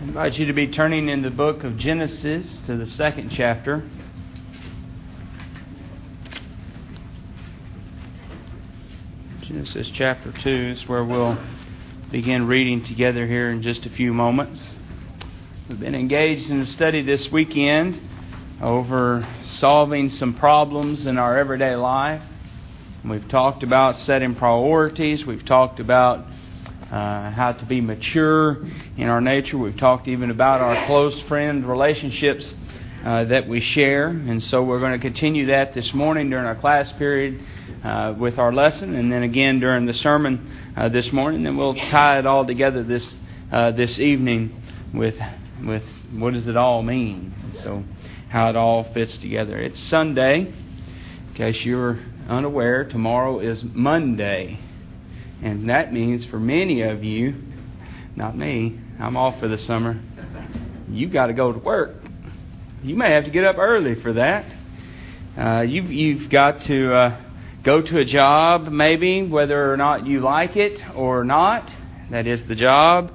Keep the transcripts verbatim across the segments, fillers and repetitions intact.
I invite you to be turning in the book of Genesis to the second chapter. Genesis chapter two is where we'll begin reading together here in just a few moments. We've been engaged in a study this weekend over solving some problems in our everyday life. We've talked about setting priorities. We've talked about Uh, how to be mature in our nature. We've talked even about our close friend relationships uh, that we share. And so we're going to continue that this morning during our class period uh, with our lesson, and then again during the sermon uh, this morning. Then we'll tie it all together this uh, this evening with with what does it all mean? So how it all fits together. It's Sunday. In case you're unaware, tomorrow is Monday. And that means for many of you, not me, I'm off for the summer, you've got to go to work. You may have to get up early for that. Uh, you've, you've got to uh, go to a job, maybe, whether or not you like it or not. That is the job.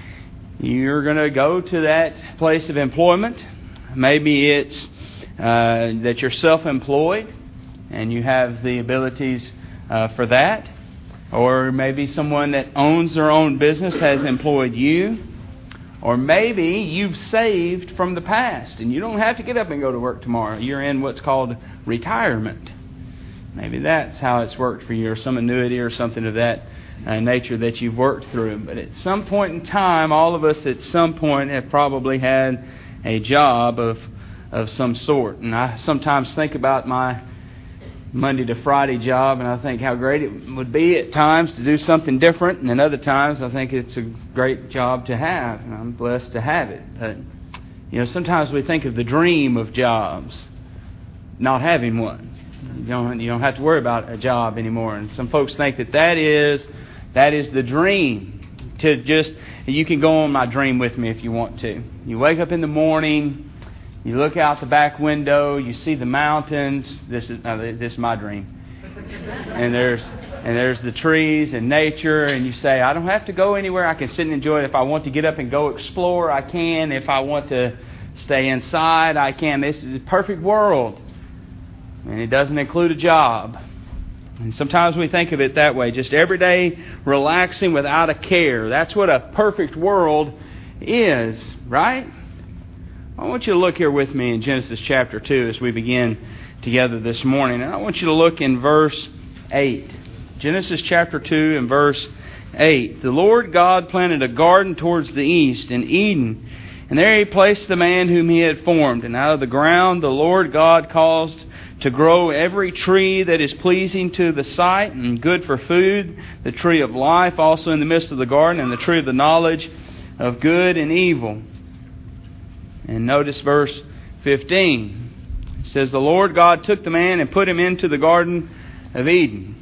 You're going to go to that place of employment. Maybe it's uh, that you're self-employed and you have the abilities uh, for that. Or maybe someone that owns their own business has employed you. Or maybe you've saved from the past and you don't have to get up and go to work tomorrow. You're in what's called retirement. Maybe that's how it's worked for you, or some annuity or something of that uh, nature that you've worked through. But at some point in time, all of us at some point have probably had a job of, of some sort. And I sometimes think about my Monday to Friday job, and I think how great it would be at times to do something different, and at other times I think it's a great job to have, and I'm blessed to have it. But you know, sometimes we think of the dream of jobs, not having one. You don't you don't have to worry about a job anymore, and some folks think that that is that is the dream. To just you can go on my dream with me if you want to. You wake up in the morning. You look out the back window, you see the mountains. This is uh, this is my dream. And there's and there's the trees and nature, and you say, I don't have to go anywhere. I can sit and enjoy it. If I want to get up and go explore, I can. If I want to stay inside, I can. This is a perfect world. And it doesn't include a job. And sometimes we think of it that way, just every day relaxing without a care. That's what a perfect world is, right? I want you to look here with me in Genesis chapter two as we begin together this morning. And I want you to look in verse eight. Genesis chapter two and verse eight. The Lord God planted a garden towards the east in Eden, and there He placed the man whom He had formed. And out of the ground the Lord God caused to grow every tree that is pleasing to the sight and good for food, the tree of life also in the midst of the garden, and the tree of the knowledge of good and evil. And notice verse fifteen. It says, the Lord God took the man and put him into the Garden of Eden.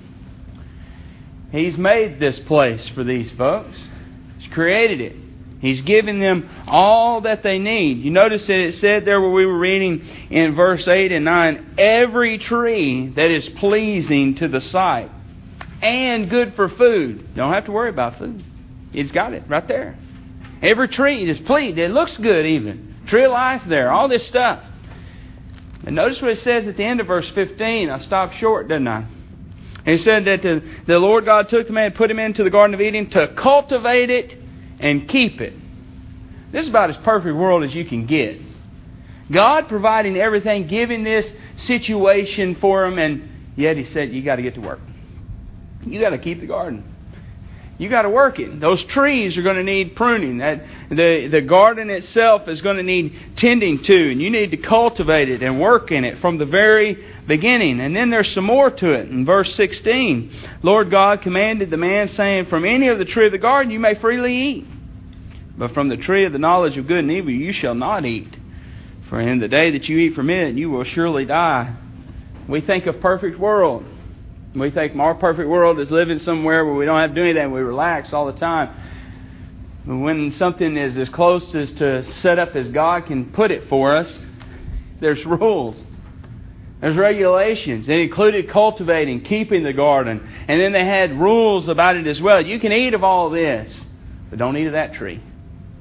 He's made this place for these folks. He's created it. He's given them all that they need. You notice that it said there where we were reading in verse eight and nine, every tree that is pleasing to the sight and good for food. You don't have to worry about food. He's got it right there. Every tree is pleased. It looks good even. Tree of life there, all this stuff. And notice what it says at the end of verse fifteen. I stopped short, didn't I? He said that the, the Lord God took the man and put him into the Garden of Eden to cultivate it and keep it. This is about as perfect world as you can get. God providing everything, giving this situation for him, and yet He said, you got to get to work. You got to keep the garden. You got to work it. Those trees are going to need pruning. That the the garden itself is going to need tending to, and you need to cultivate it and work in it from the very beginning. And then there's some more to it. In verse sixteen, Lord God commanded the man, saying, from any of the tree of the garden you may freely eat, but from the tree of the knowledge of good and evil you shall not eat. For in the day that you eat from it, you will surely die. We think of perfect world. We think our perfect world is living somewhere where we don't have to do anything. We relax all the time. But when something is as close as to set up as God can put it for us, there's rules. There's regulations. It included cultivating, keeping the garden. And then they had rules about it as well. You can eat of all this, but don't eat of that tree.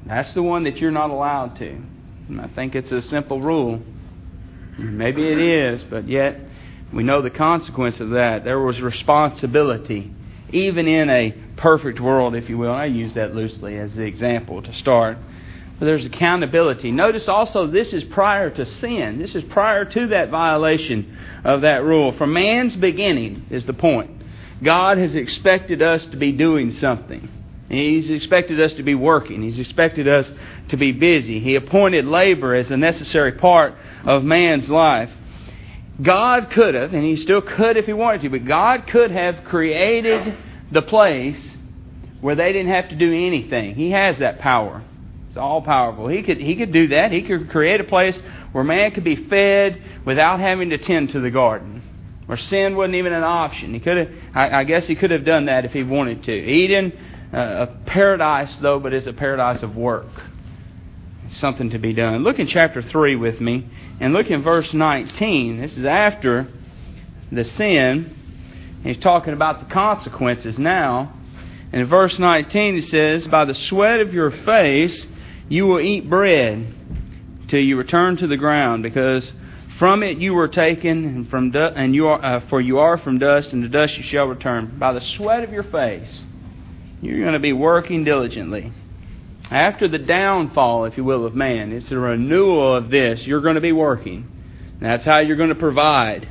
That's the one that you're not allowed to. And I think it's a simple rule. Maybe it is, but yet we know the consequence of that. There was responsibility, even in a perfect world, if you will. I use that loosely as the example to start. But there's accountability. Notice also this is prior to sin. This is prior to that violation of that rule. From man's beginning is the point. God has expected us to be doing something. He's expected us to be working. He's expected us to be busy. He appointed labor as a necessary part of man's life. God could have, and He still could if He wanted to, but God could have created the place where they didn't have to do anything. He has that power. It's all powerful. He could He could do that. He could create a place where man could be fed without having to tend to the garden, where sin wasn't even an option. He could have. I, I guess He could have done that if He wanted to. Eden, uh, a paradise though, but it's a paradise of work. It's something to be done. Look in chapter three with me, and look in verse nineteen. This is after the sin. He's talking about the consequences now. And in verse nineteen it says, "By the sweat of your face you will eat bread till you return to the ground, because from it you were taken, and from du- and you are uh, for you are from dust, and to dust you shall return." By the sweat of your face, you're going to be working diligently. After the downfall, if you will, of man, it's a renewal of this. You're going to be working. That's how you're going to provide.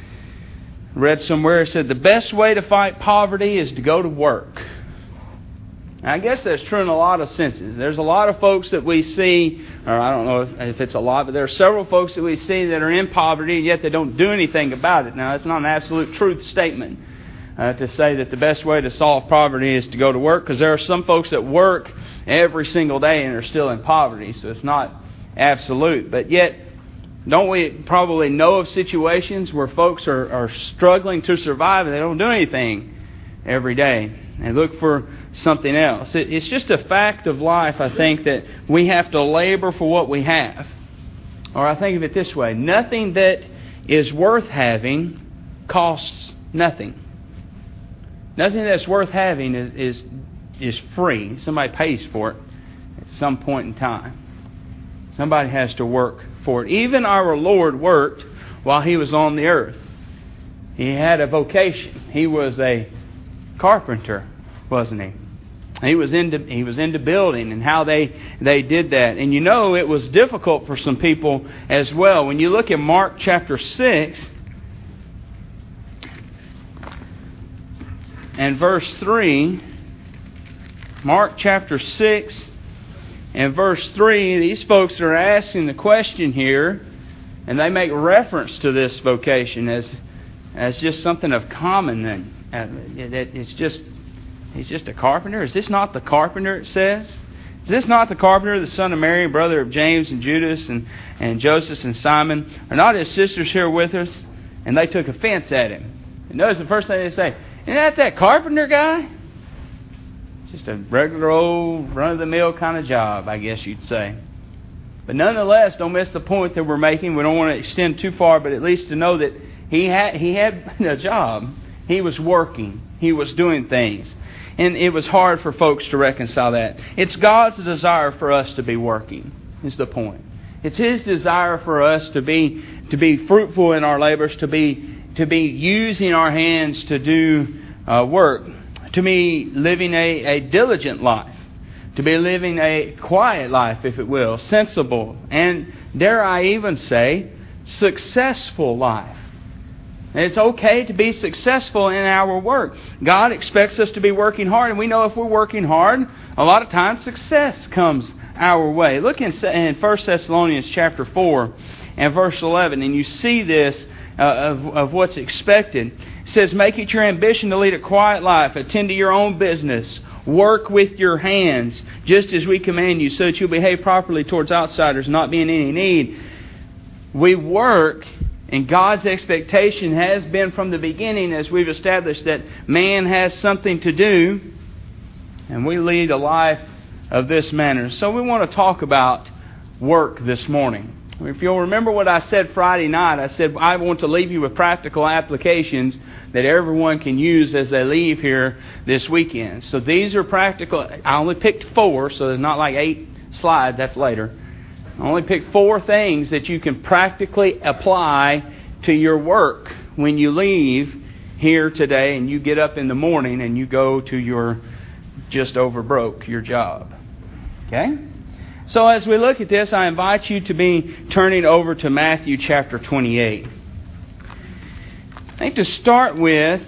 I read somewhere it said the best way to fight poverty is to go to work. I guess that's true in a lot of senses. There's a lot of folks that we see, or I don't know if, if it's a lot, but there are several folks that we see that are in poverty, and yet they don't do anything about it. Now, that's not an absolute truth statement uh, to say that the best way to solve poverty is to go to work, because there are some folks that work every single day and are still in poverty, so it's not absolute. But yet, don't we probably know of situations where folks are, are struggling to survive and they don't do anything every day? And look for something else. It, it's just a fact of life, I think, that we have to labor for what we have. Or I think of it this way. Nothing that is worth having costs nothing. Nothing that's worth having is, is, is free. Somebody pays for it at some point in time. Somebody has to work for it. Even our Lord worked while He was on the earth. He had a vocation. He was a carpenter, wasn't he? He was into he was into building and how they they did that. And you know it was difficult for some people as well. When you look at Mark chapter six and verse three, Mark chapter six and verse three, these folks are asking the question here, and they make reference to this vocation as as just something of common. And it's just, he's just a carpenter. Is this not the carpenter, it says? Is this not the carpenter, the son of Mary, brother of James and Judas and, and Joseph and Simon? Are not his sisters here with us? And they took offense at him. And notice the first thing they say, isn't that that carpenter guy? Just a regular old run-of-the-mill kind of job, I guess you'd say. But nonetheless, don't miss the point that we're making. We don't want to extend too far, but at least to know that he had he had a job. He was working. He was doing things. And it was hard for folks to reconcile that. It's God's desire for us to be working, is the point. It's His desire for us to be to be fruitful in our labors, to be to be using our hands to do uh, work, to be living a, a diligent life, to be living a quiet life, if it will, sensible, and dare I even say, successful life. And it's okay to be successful in our work. God expects us to be working hard, and we know if we're working hard, a lot of times success comes our way. Look in, in First Thessalonians chapter four and verse eleven, and you see this uh, of, of what's expected. It says, "Make it your ambition to lead a quiet life, attend to your own business, work with your hands, just as we command you, so that you'll behave properly towards outsiders, not be in any need." We work. And God's expectation has been from the beginning, as we've established, that man has something to do, and we lead a life of this manner. So we want to talk about work this morning. If you'll remember what I said Friday night, I said I want to leave you with practical applications that everyone can use as they leave here this weekend. So these are practical. I only picked four, so there's not like eight slides, that's later. I only picked four things that you can practically apply to your work when you leave here today and you get up in the morning and you go to your just over broke, your job. Okay? So as we look at this, I invite you to be turning over to Matthew chapter twenty-eight. I think to start with,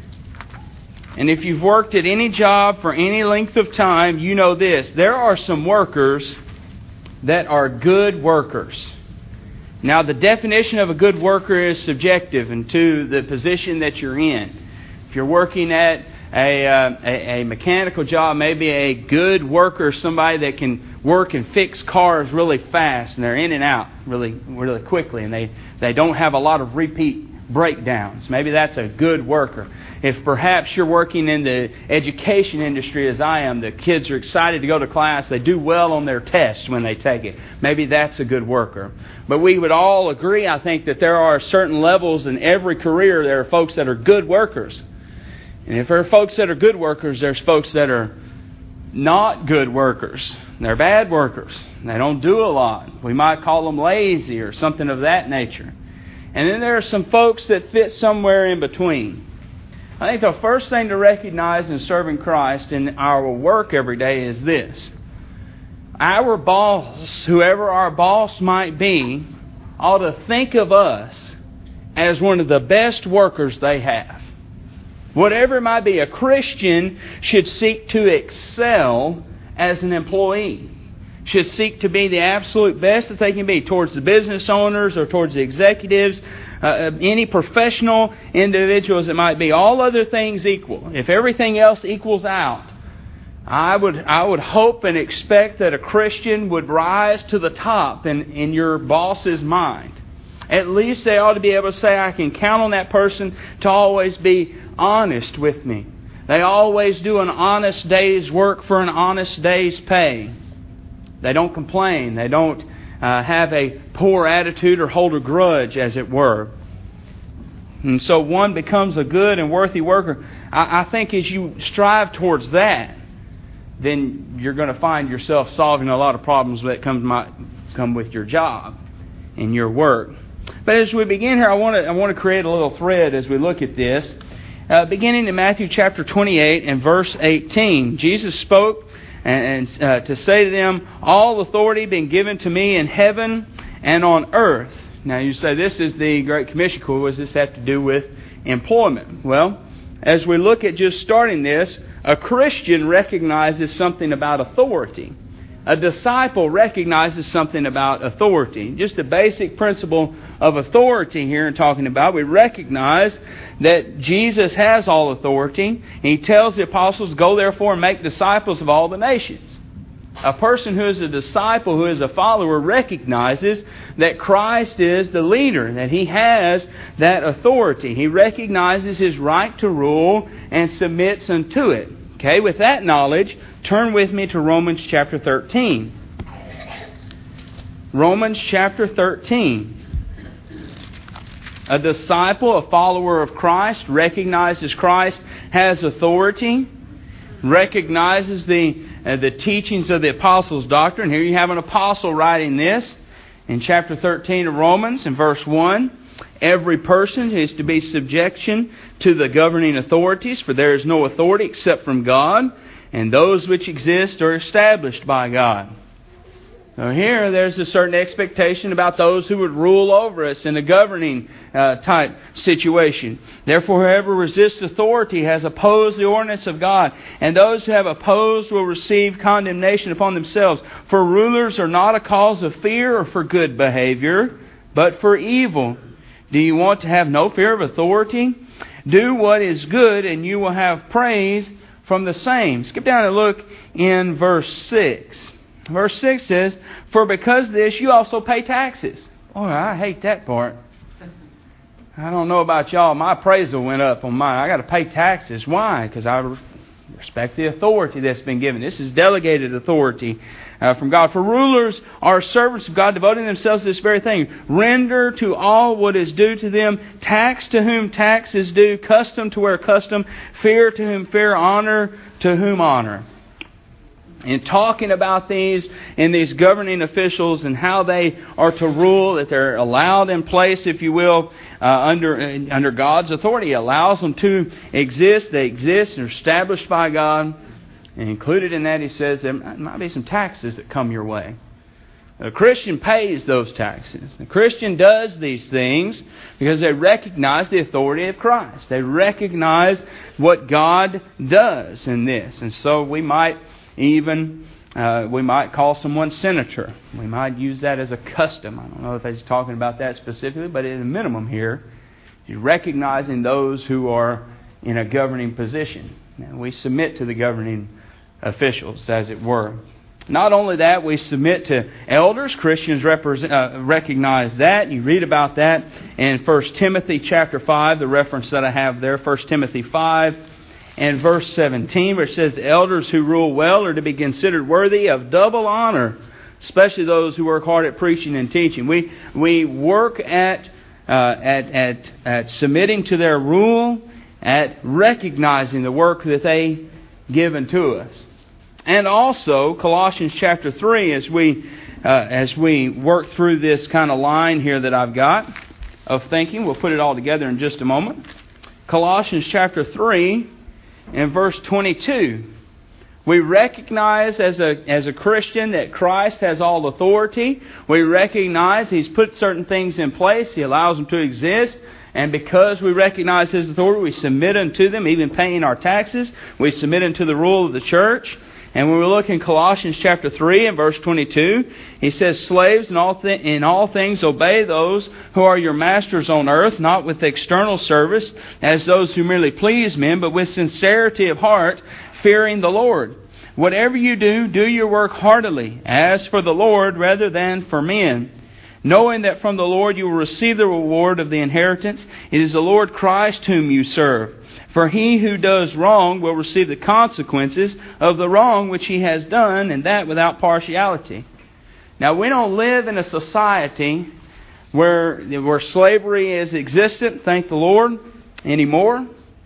and if you've worked at any job for any length of time, you know this. There are some workers that are good workers. Now, the definition of a good worker is subjective and to the position that you're in. If you're working at a, uh, a, a mechanical job, maybe a good worker, somebody that can work and fix cars really fast, and they're in and out really, really quickly, and they, they don't have a lot of repeat breakdowns. Maybe that's a good worker. If perhaps you're working in the education industry as I am, the kids are excited to go to class, they do well on their test when they take it. Maybe that's a good worker. But we would all agree, I think, that there are certain levels in every career. There are folks that are good workers. And if there are folks that are good workers, there's folks that are not good workers. They're bad workers. They don't do a lot. We might call them lazy or something of that nature. And then there are some folks that fit somewhere in between. I think the first thing to recognize in serving Christ in our work every day is this. Our boss, whoever our boss might be, ought to think of us as one of the best workers they have. Whatever it might be, a Christian should seek to excel as an employee. Should seek to be the absolute best that they can be towards the business owners or towards the executives, uh, any professional individuals it might be. All other things equal. If everything else equals out, I would I would hope and expect that a Christian would rise to the top in, in your boss's mind. At least they ought to be able to say, I can count on that person to always be honest with me. They always do an honest day's work for an honest day's pay. They don't complain. They don't uh, have a poor attitude or hold a grudge, as it were. And so one becomes a good and worthy worker. I, I think as you strive towards that, then you're going to find yourself solving a lot of problems that come, might come with your job and your work. But as we begin here, I want to I want to create a little thread as we look at this. Uh, beginning in Matthew chapter twenty-eight and verse eighteen, Jesus spoke and, and uh, to say to them, all authority being given to me in heaven and on earth. Now you say, this is the Great Commission. What does this have to do with employment? Well, as we look at just starting this, a Christian recognizes something about authority. A disciple recognizes something about authority. Just a basic principle of authority here in talking about. We recognize that Jesus has all authority. And He tells the apostles, go therefore and make disciples of all the nations. A person who is a disciple, who is a follower, recognizes that Christ is the leader, that He has that authority. He recognizes His right to rule and submits unto it. Okay, with that knowledge, turn with me to Romans chapter thirteen. Romans chapter thirteen. A disciple, a follower of Christ, recognizes Christ has authority, recognizes the uh, the teachings of the apostles' doctrine. Here you have an apostle writing this in chapter thirteen of Romans, in verse one. Every person is to be subjection to the governing authorities, for there is no authority except from God, and those which exist are established by God. So here there's a certain expectation about those who would rule over us in a governing uh, type situation. Therefore, whoever resists authority has opposed the ordinance of God, and those who have opposed will receive condemnation upon themselves. For rulers are not a cause of fear or for good behavior, but for evil. Do you want to have no fear of authority? Do what is good, and you will have praise from the same. Skip down and look in verse six. Verse six says, for because of this you also pay taxes. Oh, I hate that part. I don't know about y'all. My appraisal went up on mine. I got to pay taxes. Why? Because I respect the authority that's been given. This is delegated authority uh, from God. For rulers are servants of God, devoting themselves to this very thing. Render to all what is due to them. Tax to whom tax is due. Custom to where custom. Fear to whom fear. Honor to whom honor. in talking about these and these governing officials and how they are to rule, that they're allowed in place, if you will, uh, under uh, under God's authority. He allows them to exist. They exist and are established by God. And included in that, he says there might be some taxes that come your way. A Christian pays those taxes. The Christian does these things because they recognize the authority of Christ. They recognize what God does in this. And so we might even, uh, we might call someone senator. We might use that as a custom. I don't know if he's talking about that specifically, but at a minimum here, he's recognizing those who are in a governing position. Now, we submit to the governing officials, as it were. Not only that, we submit to elders. Christians represent, uh, recognize that. You read about that in First Timothy chapter five, the reference that I have there, First Timothy five and verse seventeen, where it says, the elders who rule well are to be considered worthy of double honor, especially those who work hard at preaching and teaching. We we work at uh, at at at submitting to their rule, at recognizing the work that they give unto us. And also, Colossians chapter three, as we uh, as we work through this kind of line here that I've got of thinking, we'll put it all together in just a moment. Colossians chapter three and verse twenty-two. We recognize as a as a Christian that Christ has all authority. We recognize He's put certain things in place. He allows them to exist. And because we recognize His authority, we submit unto them, even paying our taxes. We submit unto the rule of the church. And when we look in Colossians chapter three and verse twenty-two, he says, slaves, in all, th- in all things obey those who are your masters on earth, not with external service, as those who merely please men, but with sincerity of heart, fearing the Lord. Whatever you do, do your work heartily, as for the Lord rather than for men, knowing that from the Lord you will receive the reward of the inheritance. It is the Lord Christ whom you serve. For he who does wrong will receive the consequences of the wrong which he has done, and that without partiality. Now, we don't live in a society where, where slavery is existent, thank the Lord, anymore.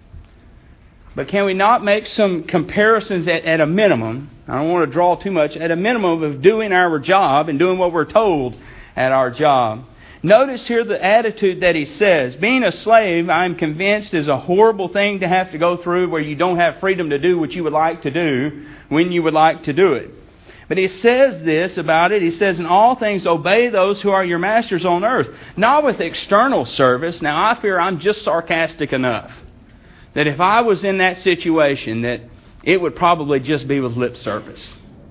But can we not make some comparisons at, at a minimum? I don't want to draw too much. At a minimum of doing our job and doing what we're told at our job. Notice here the attitude that he says. Being a slave, I'm convinced, is a horrible thing to have to go through, where you don't have freedom to do what you would like to do when you would like to do it. But he says this about it. He says, in all things obey those who are your masters on earth, not with external service. Now, I fear I'm just sarcastic enough that if I was in that situation, that it would probably just be with lip service.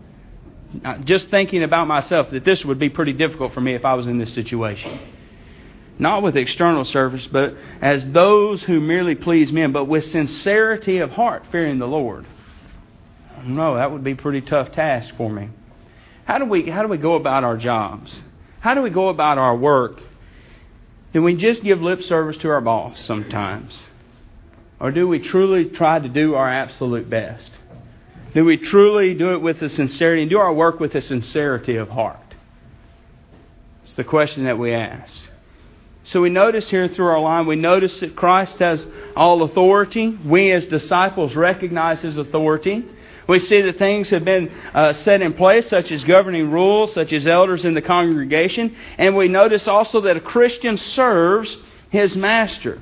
Just thinking about myself, that this would be pretty difficult for me if I was in this situation. Not with external service, but as those who merely please men, but with sincerity of heart, fearing the Lord. No, that would be a pretty tough task for me. How do we how do we go about our jobs? How do we go about our work? Do we just give lip service to our boss sometimes? Or do we truly try to do our absolute best? Do we truly do it with a sincerity and do our work with a sincerity of heart? It's the question that we ask. So we notice here through our line, we notice that Christ has all authority. We as disciples recognize His authority. We see that things have been uh, set in place, such as governing rules, such as elders in the congregation. And we notice also that a Christian serves his master.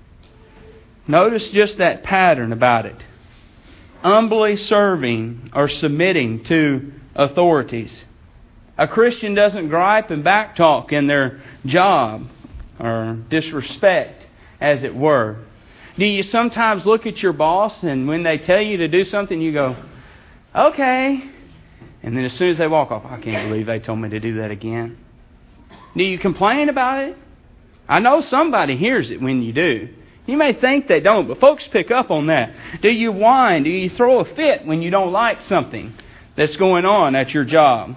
Notice just that pattern about it. Humbly serving or submitting to authorities. A Christian doesn't gripe and backtalk in their job or disrespect, as it were. Do you sometimes look at your boss and when they tell you to do something, you go, okay. And then as soon as they walk off, I can't believe they told me to do that again. Do you complain about it? I know somebody hears it when you do. You may think they don't, but folks pick up on that. Do you whine? Do you throw a fit when you don't like something that's going on at your job?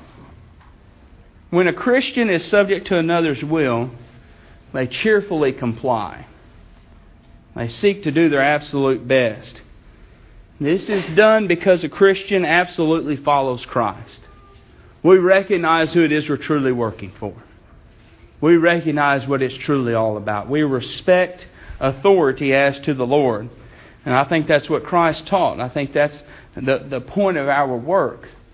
When a Christian is subject to another's will, they cheerfully comply. They seek to do their absolute best. This is done because a Christian absolutely follows Christ. We recognize who it is we're truly working for. We recognize what it's truly all about. We respect authority as to the Lord. And I think that's what Christ taught. I think that's the, the point of our work.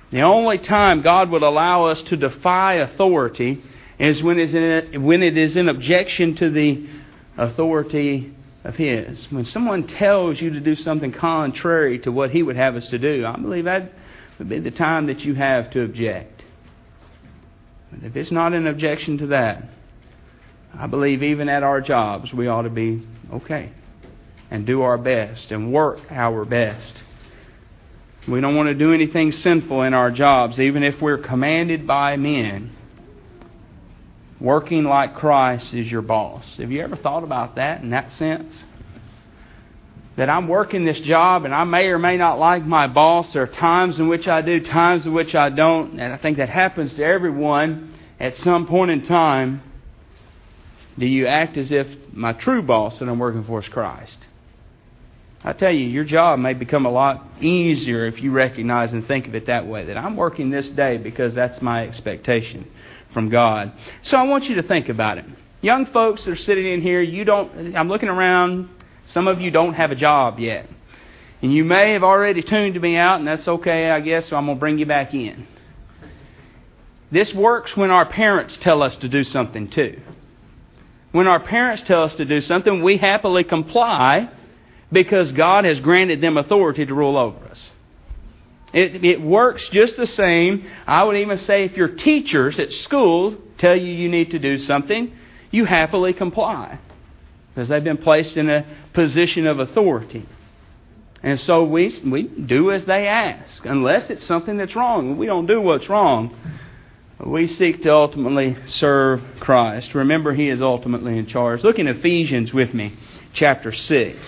The only time God would allow us to defy authority is when it is in, when it is in objection to the authority of His. When someone tells you to do something contrary to what He would have us to do, I believe that would be the time that you have to object. But if it's not an objection to that, I believe even at our jobs we ought to be okay and do our best and work our best. We don't want to do anything sinful in our jobs, even if we're commanded by men. Working like Christ is your boss. Have you ever thought about that in that sense? That I'm working this job and I may or may not like my boss. There are times in which I do, times in which I don't. And I think that happens to everyone at some point in time. Do you act as if my true boss that I'm working for is Christ? I tell you, your job may become a lot easier if you recognize and think of it that way. That I'm working this day because that's my expectation from God. So I want you to think about it. Young folks that are sitting in here, you don't. I'm looking around. Some of you don't have a job yet. And you may have already tuned me out, and that's okay, I guess, so I'm going to bring you back in. This works when our parents tell us to do something too. When our parents tell us to do something, we happily comply because God has granted them authority to rule over us. It, it works just the same. I would even say if your teachers at school tell you you need to do something, you happily comply because they've been placed in a position of authority. And so we we do as they ask, unless it's something that's wrong. We don't do what's wrong. We seek to ultimately serve Christ. Remember, He is ultimately in charge. Look in Ephesians with me, chapter six.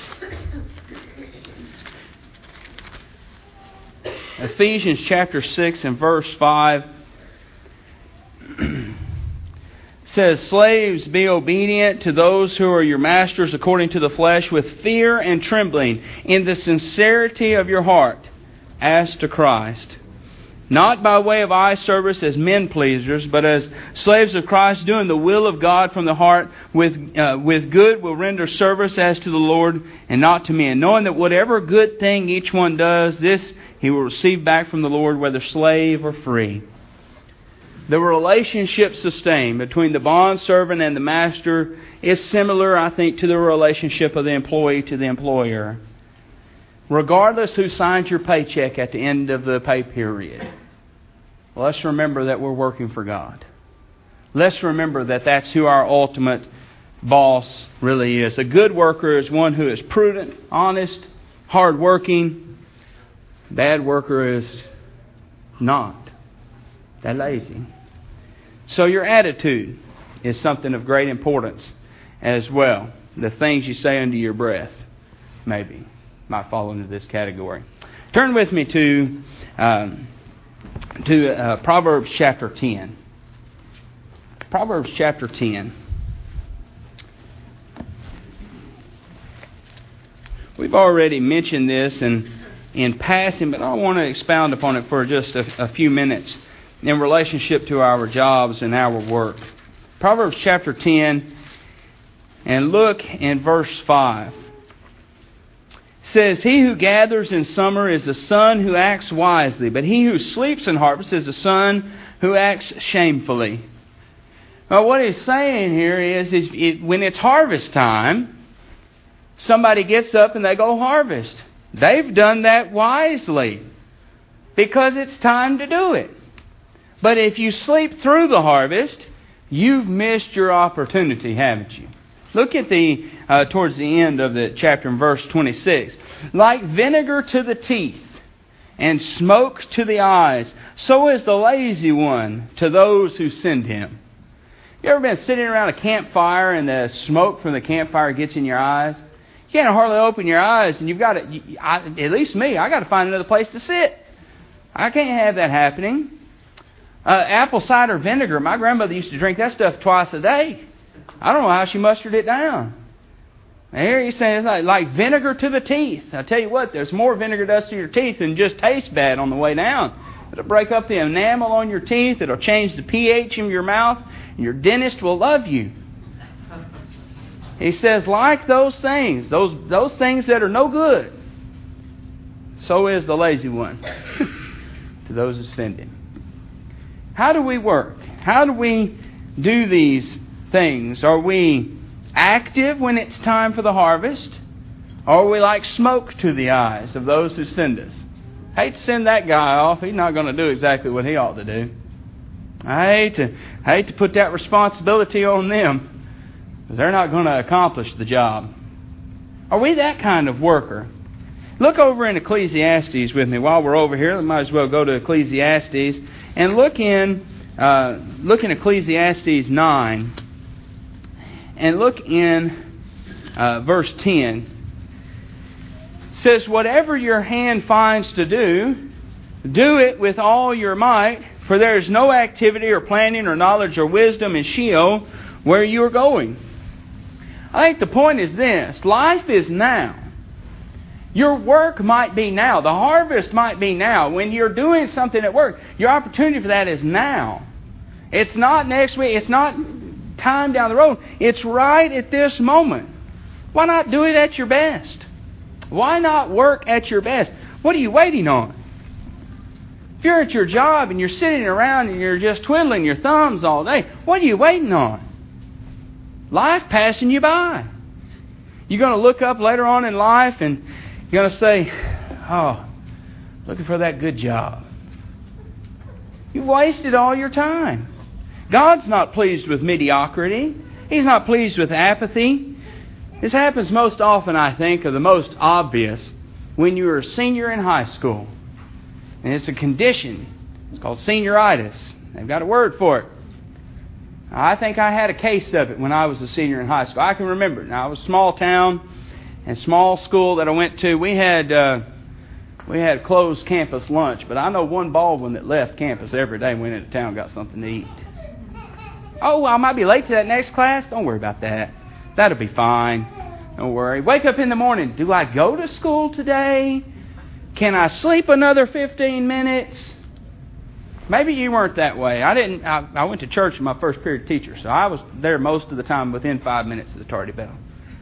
Ephesians chapter six and verse five says, "Slaves, be obedient to those who are your masters according to the flesh, with fear and trembling, in the sincerity of your heart, as to Christ. Not by way of eye service as men pleasers, but as slaves of Christ, doing the will of God from the heart, with uh, with good will render service as to the Lord and not to men, knowing that whatever good thing each one does, this he will receive back from the Lord, whether slave or free." The relationship sustained between the bondservant and the master is similar, I think, to the relationship of the employee to the employer. Regardless who signs your paycheck at the end of the pay period, let's remember that we're working for God. Let's remember that that's who our ultimate boss really is. A good worker is one who is prudent, honest, hardworking. A bad worker is not. They're lazy. So your attitude is something of great importance as well. The things you say under your breath, maybe, might fall into this category. Turn with me to um, to uh, Proverbs chapter ten. Proverbs chapter ten. We've already mentioned this in, in passing, but I want to expound upon it for just a, a few minutes in relationship to our jobs and our work. Proverbs chapter ten, and look in verse five. It says, "He who gathers in summer is the son who acts wisely, but he who sleeps in harvest is the son who acts shamefully." Well, what he's saying here is, is it, when it's harvest time, somebody gets up and they go harvest. They've done that wisely because it's time to do it. But if you sleep through the harvest, you've missed your opportunity, haven't you? Look at the uh, towards the end of the chapter in verse twenty-six. "Like vinegar to the teeth and smoke to the eyes, so is the lazy one to those who send him." You ever been sitting around a campfire and the smoke from the campfire gets in your eyes? You can't hardly open your eyes, and you've got to, you, I, at least me, I got to find another place to sit. I can't have that happening. Uh, apple cider vinegar. My grandmother used to drink that stuff twice a day. I don't know how she mustered it down. Now here he's saying it's like, like vinegar to the teeth. I tell you what, there's more vinegar does to your teeth than just tastes bad on the way down. It'll break up the enamel on your teeth. It'll change the pH in your mouth. And your dentist will love you. He says, like those things, those those things that are no good, so is the lazy one to those who send Him. How do we work? How do we do these things? Are we active when it's time for the harvest? Or are we like smoke to the eyes of those who send us? I hate to send that guy off. He's not going to do exactly what he ought to do. I hate to, I hate to put that responsibility on them, because they're not going to accomplish the job. Are we that kind of worker? Look over in Ecclesiastes with me. While we're over here, we might as well go to Ecclesiastes and look in uh, look in Ecclesiastes nine and look in uh, verse ten. It says, "Whatever your hand finds to do, do it with all your might, for there is no activity or planning or knowledge or wisdom in Sheol where you are going." I think the point is this: life is now. Your work might be now. The harvest might be now. When you're doing something at work, your opportunity for that is now. It's not next week. It's not time down the road. It's right at this moment. Why not do it at your best? Why not work at your best? What are you waiting on? If you're at your job and you're sitting around and you're just twiddling your thumbs all day, what are you waiting on? Life passing you by. You're going to look up later on in life and you're going to say, "Oh, looking for that good job." You've wasted all your time. God's not pleased with mediocrity. He's not pleased with apathy. This happens most often, I think, or the most obvious, when you're a senior in high school. And it's a condition. It's called senioritis. They've got a word for it. I think I had a case of it when I was a senior in high school. I can remember it. Now, it was a small town and small school that I went to. We had uh, we had closed campus lunch, but I know one Baldwin that left campus every day, went into town, got something to eat. "Oh, I might be late to that next class." Don't worry about that. That'll be fine. Don't worry. Wake up in the morning. Do I go to school today? Can I sleep another fifteen minutes? Maybe you weren't that way. I didn't. I, I went to church with my first period teacher, so I was there most of the time within five minutes of the tardy bell.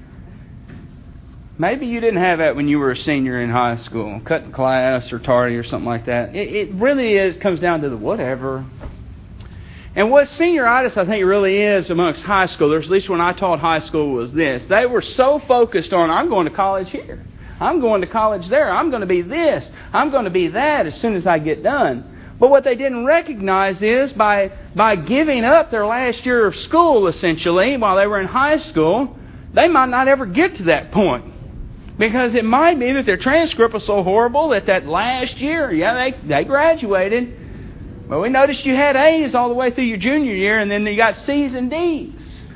Maybe you didn't have that when you were a senior in high school, cutting class or tardy or something like that. It, it really is comes down to the whatever. And what senioritis, I think, really is amongst high schoolers, at least when I taught high school, was this. They were so focused on, "I'm going to college here. I'm going to college there. I'm going to be this. I'm going to be that as soon as I get done." But what they didn't recognize is by by giving up their last year of school, essentially, while they were in high school, they might not ever get to that point. Because it might be that their transcript was so horrible that that last year, yeah, they, they graduated. But we noticed you had A's all the way through your junior year, and then you got C's and D's.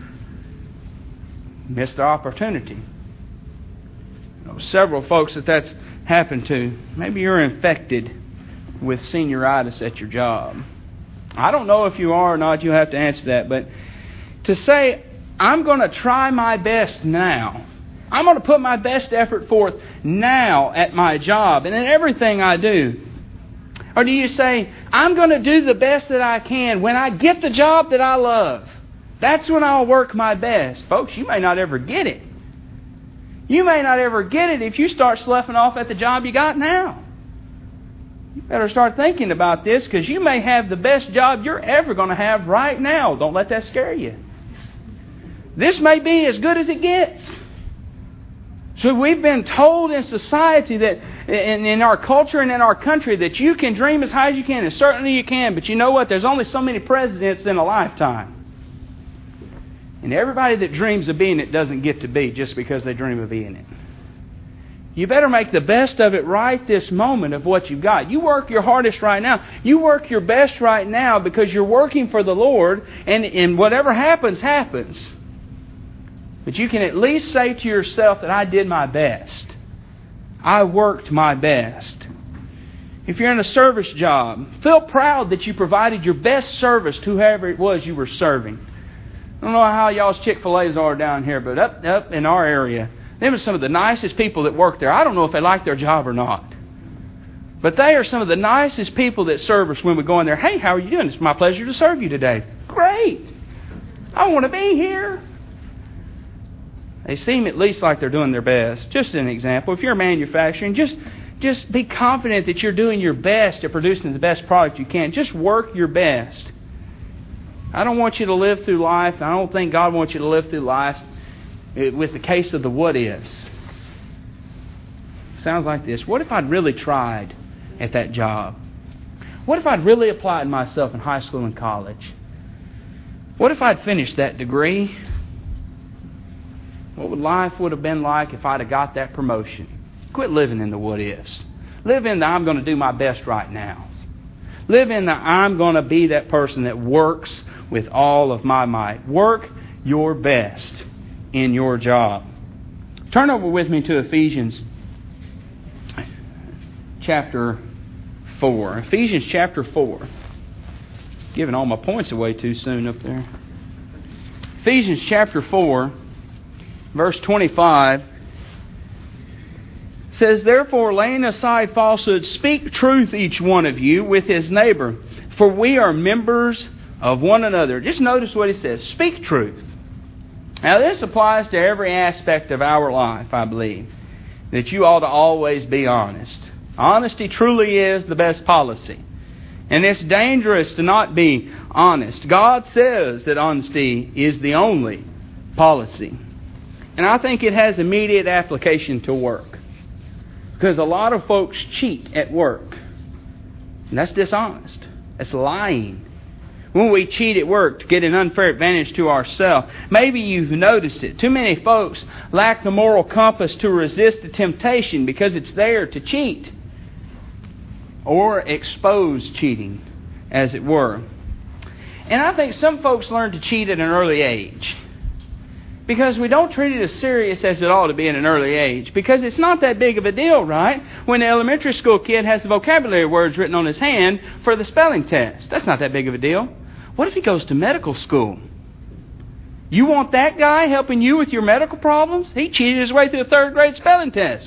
Missed the opportunity. You know, several folks that that's happened to. Maybe you're infected with senioritis at your job. I don't know if you are or not. You have to answer that. But to say, "I'm going to try my best now. I'm going to put my best effort forth now at my job and in everything I do." Or do you say, "I'm going to do the best that I can when I get the job that I love. That's when I'll work my best." Folks, you may not ever get it. You may not ever get it if you start sloughing off at the job you got now. You better start thinking about this, because you may have the best job you're ever going to have right now. Don't let that scare you. This may be as good as it gets. So we've been told in society that, in, in our culture and in our country, that you can dream as high as you can, and certainly you can, but you know what? There's only so many presidents in a lifetime. And everybody that dreams of being it doesn't get to be just because they dream of being it. You better make the best of it right this moment of what you've got. You work your hardest right now. You work your best right now because you're working for the Lord, and, and whatever happens, happens. But you can at least say to yourself that I did my best. I worked my best. If you're in a service job, feel proud that you provided your best service to whoever it was you were serving. I don't know how y'all's Chick-fil-A's are down here, but up up in our area, them are some of the nicest people that work there. I don't know if they like their job or not. But they are some of the nicest people that serve us when we go in there. "Hey, how are you doing? It's my pleasure to serve you today." Great. I want to be here. They seem at least like they're doing their best. Just an example. If you're manufacturing, just just be confident that you're doing your best at producing the best product you can. Just work your best. I don't want you to live through life. I don't think God wants you to live through life with the case of the what-ifs. Sounds like this. What if I'd really tried at that job? What if I'd really applied myself in high school and college? What if I'd finished that degree? What would life would have been like if I'd have got that promotion? Quit living in the what-ifs. Live in the I'm going to do my best right now. Live in the I'm going to be that person that works with all of my might. Work your best in your job. Turn over with me to Ephesians chapter four. Ephesians chapter four. Giving all my points away too soon up there. Ephesians chapter four, verse twenty-five says, "Therefore, laying aside falsehood, speak truth each one of you with his neighbor, for we are members of one another." Just notice what he says. Speak truth. Now, this applies to every aspect of our life, I believe, that you ought to always be honest. Honesty truly is the best policy. And it's dangerous to not be honest. God says that honesty is the only policy. And I think it has immediate application to work. Because a lot of folks cheat at work. And that's dishonest. That's lying. When we cheat at work to get an unfair advantage to ourselves, maybe you've noticed it. Too many folks lack the moral compass to resist the temptation because it's there to cheat. Or expose cheating, as it were. And I think some folks learn to cheat at an early age. Because we don't treat it as serious as it ought to be at an early age. Because it's not that big of a deal, right? When the elementary school kid has the vocabulary words written on his hand for the spelling test. That's not that big of a deal. What if he goes to medical school? You want that guy helping you with your medical problems? He cheated his way through a third grade spelling test.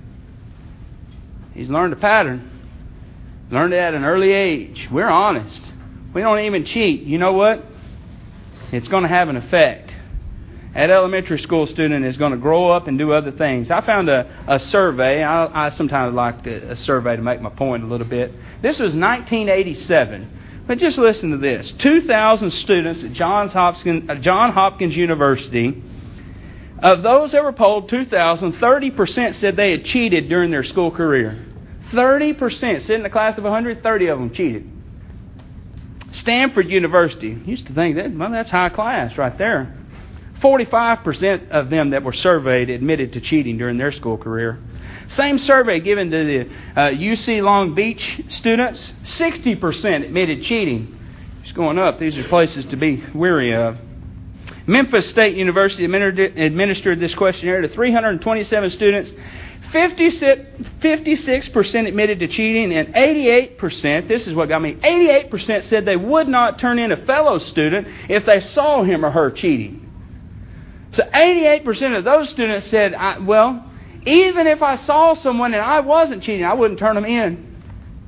He's learned a pattern. Learned it at an early age. We're honest. We don't even cheat. You know what? It's going to have an effect. That elementary school student is going to grow up and do other things. I found a, a survey. I, I sometimes like to, a survey to make my point a little bit. This was nineteen eighty-seven. But just listen to this. two thousand students at Johns Hopkins, uh, Johns Hopkins University. Of those that were polled, two thousand, thirty percent said they had cheated during their school career. thirty percent. Sit in a class of one hundred, thirty of them cheated. Stanford University. Used to think that, well, that's high class right there. forty-five percent of them that were surveyed admitted to cheating during their school career. Same survey given to the uh, U C Long Beach students, sixty percent admitted cheating. It's going up. These are places to be wary of. Memphis State University administered this questionnaire to three hundred twenty-seven students. fifty-six percent admitted to cheating, and eighty-eight percent, this is what got me, eighty-eight percent said they would not turn in a fellow student if they saw him or her cheating. So eighty-eight percent of those students said, I, well, even if I saw someone and I wasn't cheating, I wouldn't turn them in.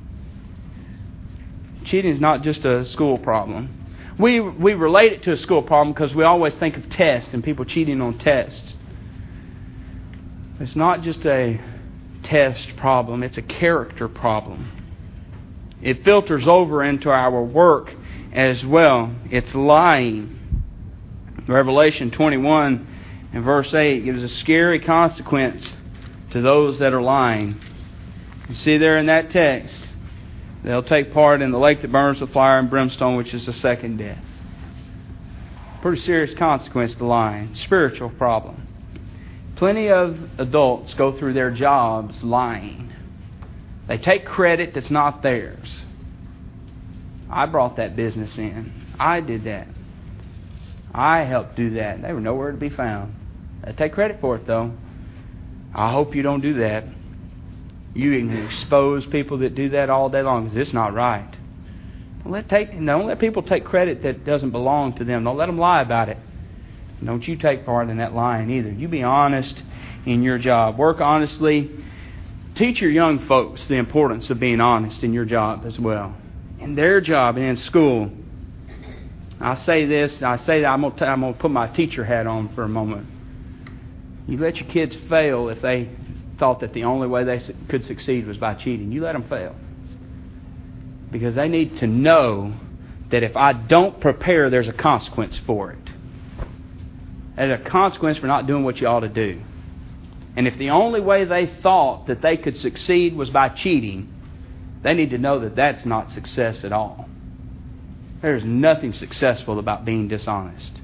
Cheating is not just a school problem. We we relate it to a school problem because we always think of tests and people cheating on tests. It's not just a test problem, it's a character problem. It filters over into our work as well. It's lying. Revelation twenty-one and verse eight gives a scary consequence to those that are lying. You see there in that text, they'll take part in the lake that burns with fire and brimstone, which is the second death. Pretty serious consequence to lying. Spiritual problem. Plenty of adults go through their jobs lying. They take credit that's not theirs. I brought that business in. I did that. I helped do that. They were nowhere to be found. They take credit for it, though. I hope you don't do that. You can expose people that do that all day long because it's not right. Don't let, take, don't let people take credit that doesn't belong to them. Don't let them lie about it. Don't you take part in that lying either. You be honest in your job. Work honestly. Teach your young folks the importance of being honest in your job as well. In their job and in school. I say this, I say that I'm going to I'm going to put my teacher hat on for a moment. You let your kids fail if they thought that the only way they could succeed was by cheating, you let them fail. Because they need to know that if I don't prepare, there's a consequence for it. There's a consequence for not doing what you ought to do. And if the only way they thought that they could succeed was by cheating, they need to know that that's not success at all. There's nothing successful about being dishonest.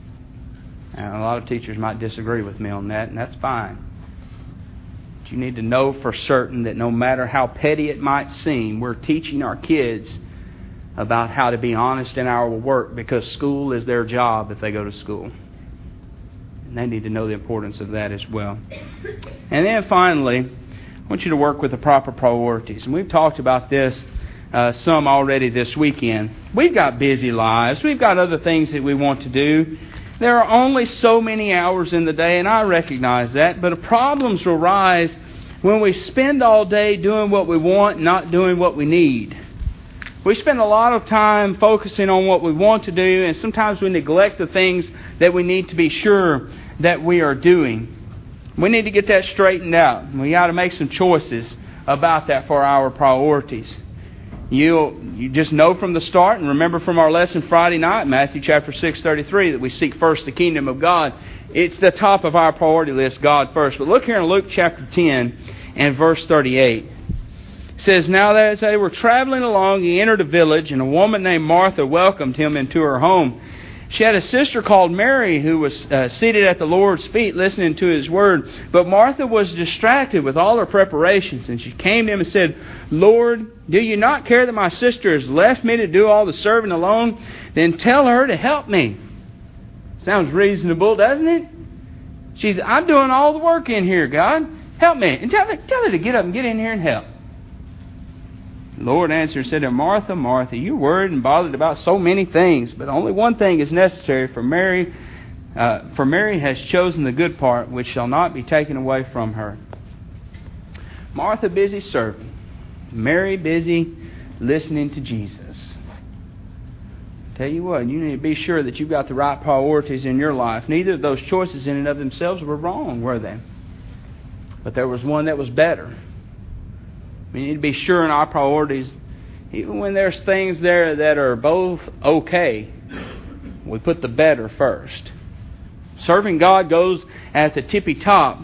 And a lot of teachers might disagree with me on that, and that's fine. But you need to know for certain that no matter how petty it might seem, we're teaching our kids about how to be honest in our work, because school is their job if they go to school. And they need to know the importance of that as well. And then finally, I want you to work with the proper priorities. And we've talked about this uh, some already this weekend. We've got busy lives. We've got other things that we want to do. There are only so many hours in the day, and I recognize that. But problems will rise when we spend all day doing what we want, not doing what we need. We spend a lot of time focusing on what we want to do, and sometimes we neglect the things that we need to be sure that we are doing. We need to get that straightened out. We got to make some choices about that for our priorities. You you just know from the start, and remember from our lesson Friday night, Matthew chapter six, thirty-three, that we seek first the kingdom of God. It's the top of our priority list, God first. But look here in Luke chapter ten and verse thirty-eight. It says, "Now as they were traveling along, he entered a village, and a woman named Martha welcomed him into her home. She had a sister called Mary who was uh, seated at the Lord's feet listening to His word. But Martha was distracted with all her preparations, and she came to him and said, 'Lord, do you not care that my sister has left me to do all the serving alone? Then tell her to help me.'" Sounds reasonable, doesn't it? She's, "I'm doing all the work in here, God. Help me. And tell her, tell her to get up and get in here and help." The Lord answered and said to her, "Martha, Martha, you're worried and bothered about so many things, but only one thing is necessary. For Mary, uh, for Mary has chosen the good part, which shall not be taken away from her." Martha busy serving, Mary busy listening to Jesus. Tell you what, you need to be sure that you've got the right priorities in your life. Neither of those choices in and of themselves were wrong, were they? But there was one that was better. We need to be sure in our priorities, even when there's things there that are both okay, we put the better first. Serving God goes at the tippy top,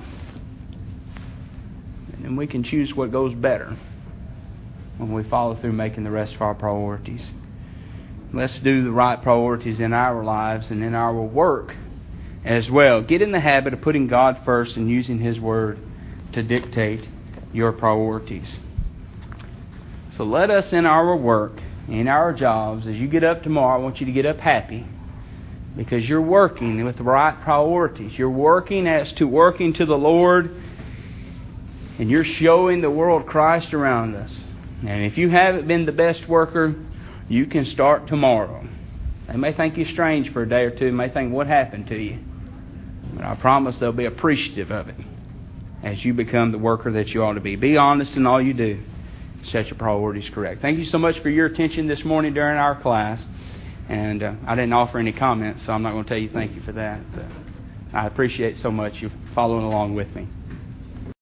and then we can choose what goes better when we follow through making the rest of our priorities. Let's do the right priorities in our lives and in our work as well. Get in the habit of putting God first and using His Word to dictate your priorities. So let us in our work, in our jobs, as you get up tomorrow, I want you to get up happy, because you're working with the right priorities. You're working as to working to the Lord, and you're showing the world Christ around us. And if you haven't been the best worker, you can start tomorrow. They may think you strange for a day or two, may think, "What happened to you?" But I promise they'll be appreciative of it as you become the worker that you ought to be. Be honest in all you do. Set your priorities correct. Thank you so much for your attention this morning during our class. And uh, I didn't offer any comments, so I'm not going to tell you thank you for that. But I appreciate so much you following along with me.